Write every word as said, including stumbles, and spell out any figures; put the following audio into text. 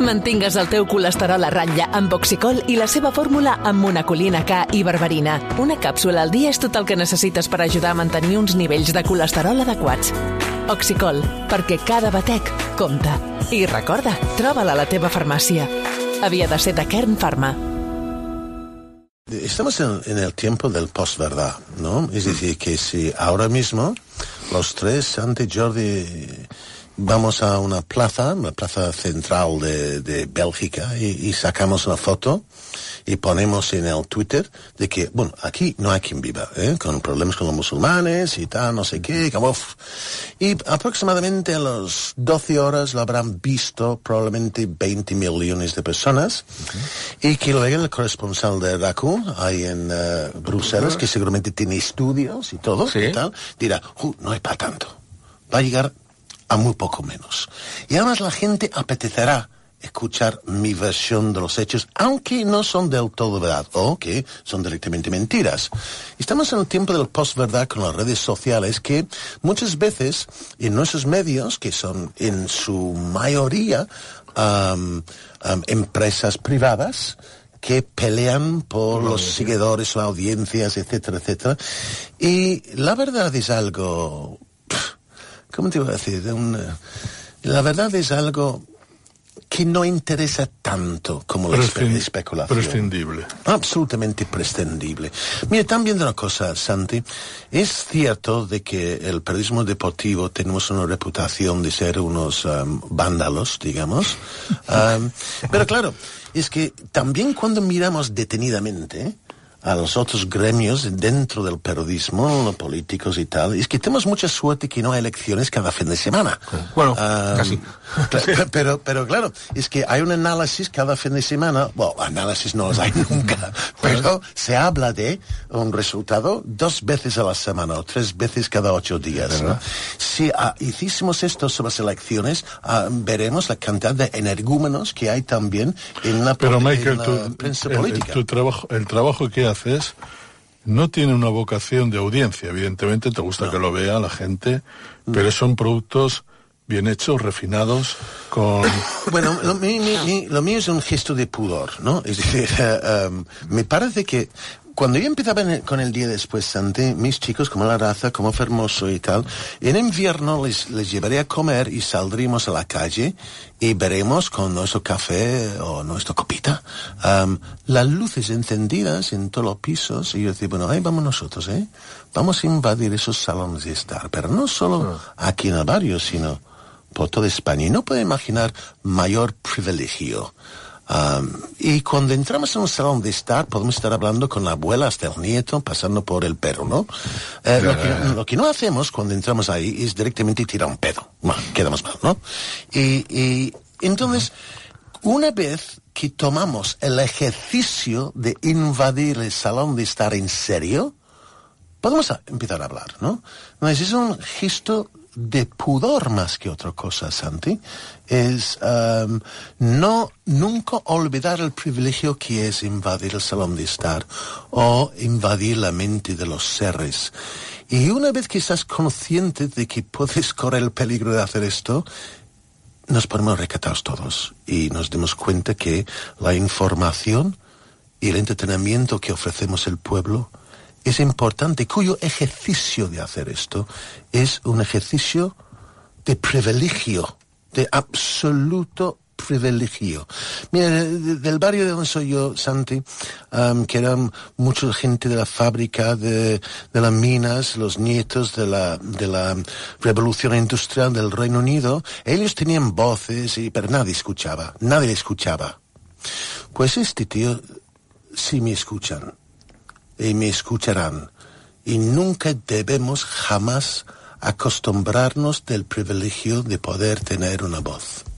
Mantingues el teu colesterol a ratlla amb Oxicol i la seva fórmula amb monacolina K i berberina. Una càpsula al dia és tot el que necessites per ajudar a mantenir uns nivells de colesterol adequats. Oxicol, perquè cada batec compta. I recorda, troba-la a la teva farmàcia. Havia de ser de Kern Pharma. Estamos en, en el tiempo del postverdad, ¿no? Es decir, que si ahora mismo los tres, Santi, Jordi, vamos a una plaza, la plaza central de, de Bélgica, y, y sacamos una foto y ponemos en el Twitter de que, bueno, aquí no hay quien viva, ¿eh? Con problemas con los musulmanes y tal, no sé qué, como, uf. Y aproximadamente a las doce horas lo habrán visto probablemente veinte millones de personas, uh-huh. Y que luego el corresponsal de R A C U, ahí en uh, Bruselas, uh-huh. que seguramente tiene estudios y todo, ¿sí? Y tal, dirá, uh, no es para tanto, va a llegar a muy poco menos. Y además la gente apetecerá escuchar mi versión de los hechos, aunque no son del todo verdad, o que son directamente mentiras. Estamos en el tiempo del postverdad con las redes sociales, que muchas veces en nuestros medios, que son en su mayoría um, um, empresas privadas, que pelean por los seguidores o audiencias, etcétera, etcétera. Y la verdad es algo... ¿Cómo te iba a decir? Un, la verdad es algo que no interesa tanto como la Prescin- especulación. Prescindible. Absolutamente prescindible. Mire, también de una cosa, Santi, es cierto de que el periodismo deportivo tenemos una reputación de ser unos um, vándalos, digamos. Um, pero claro, es que también cuando miramos detenidamente a los otros gremios dentro del periodismo, los políticos y tal, es que tenemos mucha suerte que no hay elecciones cada fin de semana. Bueno, um, casi. Pero, pero, pero claro, es que hay un análisis cada fin de semana, bueno, análisis no los hay nunca, pero se habla de un resultado dos veces a la semana o tres veces cada ocho días, ¿no? Si uh, hiciésemos esto sobre las elecciones, uh, veremos la cantidad de energúmenos que hay también en la, pero, en Michael, la tu, prensa el, política. Tu trabajo, el trabajo que haces no tiene una vocación de audiencia. Evidentemente te gusta no. que lo vea la gente, no. pero son productos bien hechos, refinados, con... Bueno, lo, mi, mi, mi, lo mío es un gesto de pudor, ¿no? Es decir, uh, um, me parece que cuando yo empezaba en el, con el día después, Santi, mis chicos, como La Raza, como Fermoso y tal, en invierno les, les llevaré a comer y saldremos a la calle y veremos con nuestro café o nuestra copita um, las luces encendidas en todos los pisos, y yo decía, bueno, ahí vamos nosotros, ¿eh? Vamos a invadir esos salones de estar, pero no solo aquí en el barrio, sino por toda España. Y no puedo imaginar mayor privilegio. Um, y cuando entramos en un salón de estar, podemos estar hablando con la abuela hasta el nieto, pasando por el perro, ¿no? Eh, lo, que, lo que no hacemos cuando entramos ahí es directamente tirar un pedo. Bueno, quedamos mal, ¿no? Y, y entonces, una vez que tomamos el ejercicio de invadir el salón de estar en serio, podemos a empezar a hablar, ¿no? Entonces, es un gesto de pudor más que otra cosa, Santi. Es um, no nunca olvidar el privilegio que es invadir el salón de estar o invadir la mente de los seres. Y una vez que estás consciente de que puedes correr el peligro de hacer esto, nos ponemos recatados todos y nos damos cuenta que la información y el entretenimiento que ofrecemos al pueblo es importante, cuyo ejercicio de hacer esto es un ejercicio de privilegio, de absoluto privilegio. Mira, de, del barrio de donde soy yo, Santi, um, que eran mucha gente de la fábrica, de, de las minas, los nietos de la, de la revolución industrial del Reino Unido, ellos tenían voces, y, pero nadie escuchaba, nadie escuchaba. Pues este tío, sí me escuchan. Y me escucharán. Y nunca debemos jamás acostumbrarnos del privilegio de poder tener una voz.